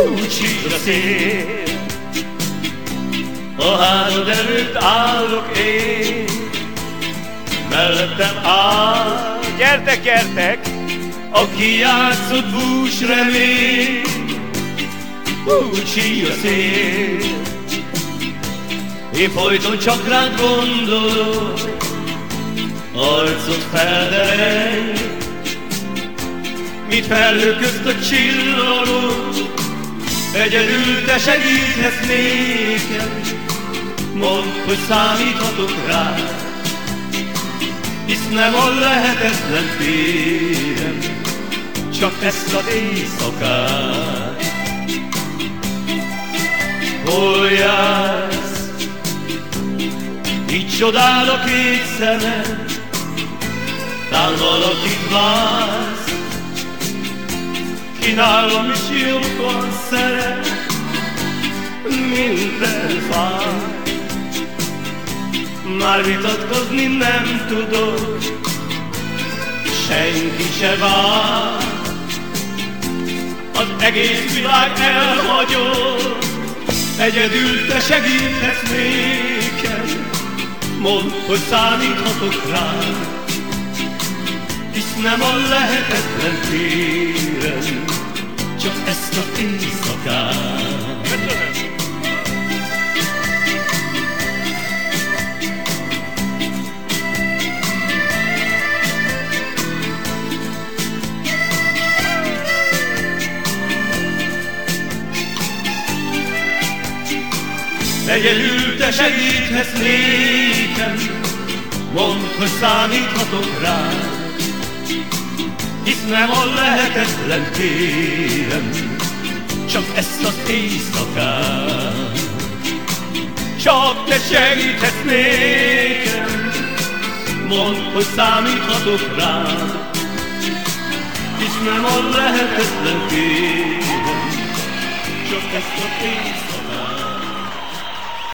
úgy sír a szél. A házad előtt állok én, mellettem áll, Gyertek, gyertek! a kijátszott bús remény. Úgy sír a szél, én folyton csak rád gondolok, arcot feldereng, mint felhő közt a csillagok. Egyedül te segíthetsz nékem, mondd, hogy számíthatok rád, hisz nem a lehetetlen félem, csak ezt az éjszakát. Hol jársz? Így csodál a két szemed, tán valakit vársz, ki nálam is jobban szeret, minden fáj. Már vitatkozni nem tudok, senki se vár, az egész világ elhagyott, egyedül te segíthetsz nékem, mondd, hogy számíthatok rád, hisz nem a lehetetlen félem, csak ezt az éjszakát. Köszönöm! Egyedül te segíthetsz nékem, mondd, hogy számíthatok rád, hisz nem a lehetetlen kérem, csak ezt az éjszakát. Csak te segíthetsz nékem, mondd, hogy számíthatok rád, hisz nem a lehetetlen kérem, csak ezt az éjszakát.